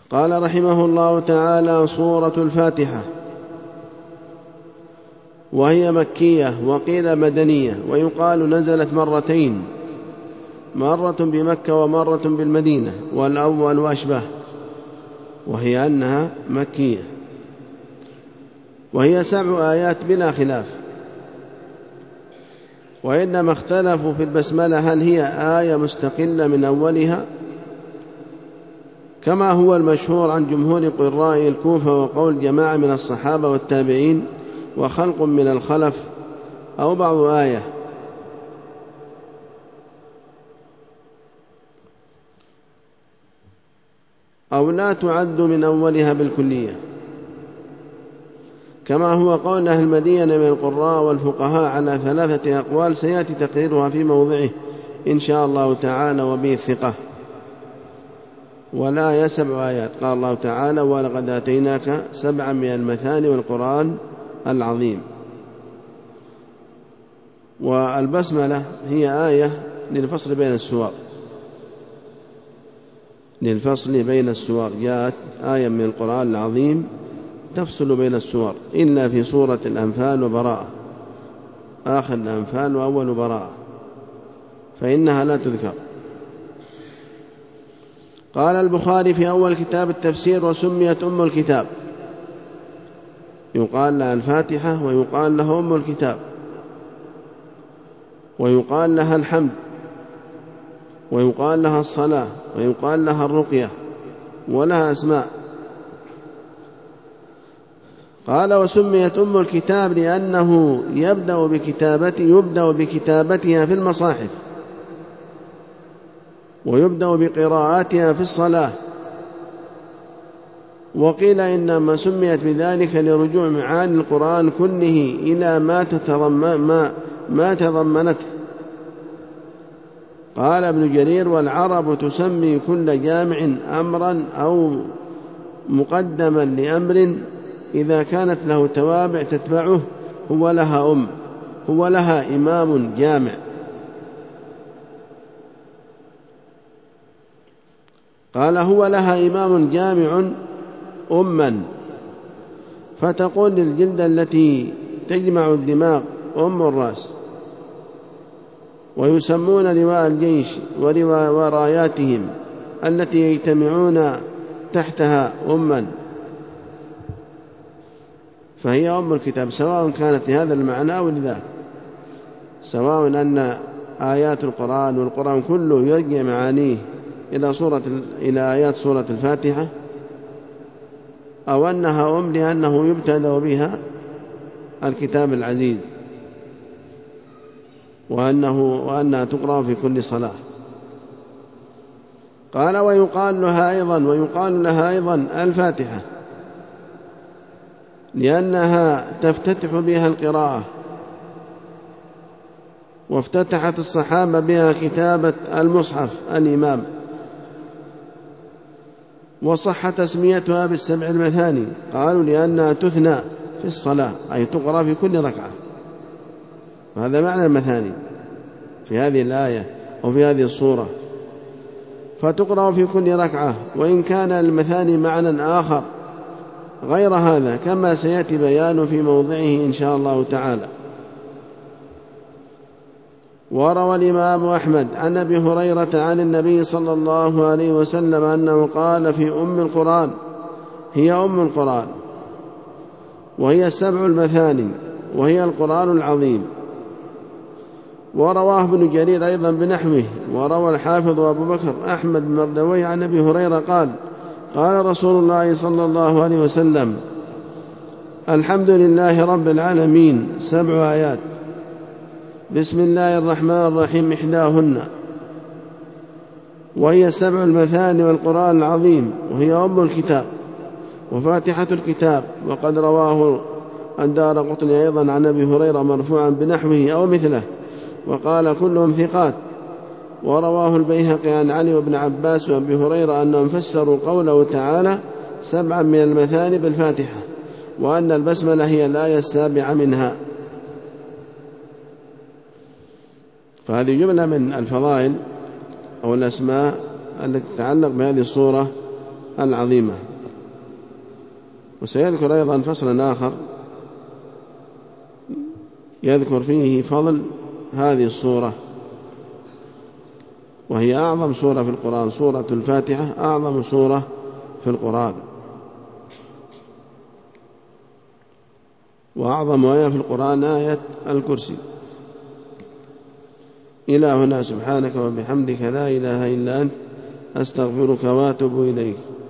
قال رحمه الله تعالى: سورة الفاتحة، وهي مكية وقيل مدنية، ويقال نزلت مرتين، مرة بمكة ومرة بالمدينة، والأول أشبه، وهي أنها مكية، وهي 7 آيات بلا خلاف. وإنما اختلفوا في البسملة هل هي آية مستقلة من أولها كما هو المشهور عن جمهور قراء الكوفة وقول جماعة من الصحابة والتابعين وخلق من الخلف، أو بعض آية، أو لا تعد من أولها بالكلية، كما هو قول أهل المدينة من القراء والفقهاء على 3 أقوال سيأتي تقريرها في موضعه إن شاء الله تعالى وبه الثقة. ولا 7 آيات، قال الله تعالى: ولقد آتيناك 7 من المثاني والقرآن العظيم. والبسملة هي آية للفصل بين السور، جاءت آية من القرآن العظيم تفصل بين السور، إلا في سورة الأنفال وبراءة، آخر الأنفال وأول براءة، فإنها لا تذكر. قال البخاري في أول كتاب التفسير: وسميت أم الكتاب، يقال لها الفاتحة، ويقال لها أم الكتاب، ويقال لها الحمد، ويقال لها الصلاة، ويقال لها الرقية، ولها أسماء. قال: وسميت أم الكتاب لأنه يبدأ بكتابتها في المصاحف، ويبدأ بقراءاتها في الصلاة. وقيل إنما سميت بذلك لرجوع معاني القرآن كله إلى ما تضمنته. قال ابن جرير: والعرب تسمي كل جامع أمرا أو مقدما لأمر إذا كانت له توابع تتبعه، هو لها إمام جامع. قال: هو لها إمام جامع أما، فتقول للجلدة التي تجمع الدماغ أم الرأس. ويسمون لواء الجيش وراياتهم التي يجتمعون تحتها أما، فهي أم الكتاب، سواء كانت لهذا المعنى أو لذاك، سواء أن آيات القرآن والقرآن كله يرجع معانيه إلى آيات سورة الفاتحة، أو أنها لأنه يبتدأ بها الكتاب العزيز، وأنها تقرأ في كل صلاة. قال: ويقال لها أيضا الفاتحة، لأنها تفتتح بها القراءة، وافتتحت الصحابة بها كتابة المصحف الإمام. وصح تسميتها ب7 المثاني، قالوا لأنها تثنى في الصلاة، أي تقرأ في كل ركعة، وهذا معنى المثاني في هذه الآية أو في هذه الصورة، فتقرأ في كل ركعة. وإن كان المثاني معنى آخر غير هذا كما سيأتي بيان في موضعه إن شاء الله تعالى. وروى الإمام أحمد عن أبي هريرة عن النبي صلى الله عليه وسلم أنه قال في أم القرآن: هي أم القرآن، وهي 7 المثاني، وهي القرآن العظيم. ورواه ابن جرير أيضا بنحوه. وروى الحافظ أبو بكر أحمد بن مردويه عن أبي هريرة قال: قال رسول الله صلى الله عليه وسلم: الحمد لله رب العالمين 7 آيات، بسم الله الرحمن الرحيم إحداهن، وهي 7 المثاني والقرآن العظيم، وهي أم الكتاب وفاتحة الكتاب. وقد رواه الدارقطني أيضا عن أبي هريرة مرفوعا بنحوه أو مثله، وقال كلهم ثقات. ورواه البيهقي عن علي وابن عباس وابي هريرة أنهم فسروا قوله تعالى 7 من المثاني بالفاتحة، وأن البسملة هي الآية 7 منها. فهذه جملة من الفضائل أو الأسماء التي تتعلق بهذه الصورة العظيمة. وسيذكر أيضا فصلا آخر يذكر فيه فضل هذه السورة، وهي أعظم سورة في القرآن. سورة الفاتحة أعظم سورة في القرآن، وأعظم آية في القرآن آية الكرسي. إلى هنا. سبحانك وبحمدك لا إله إلا أنت أستغفرك وأتوب إليك.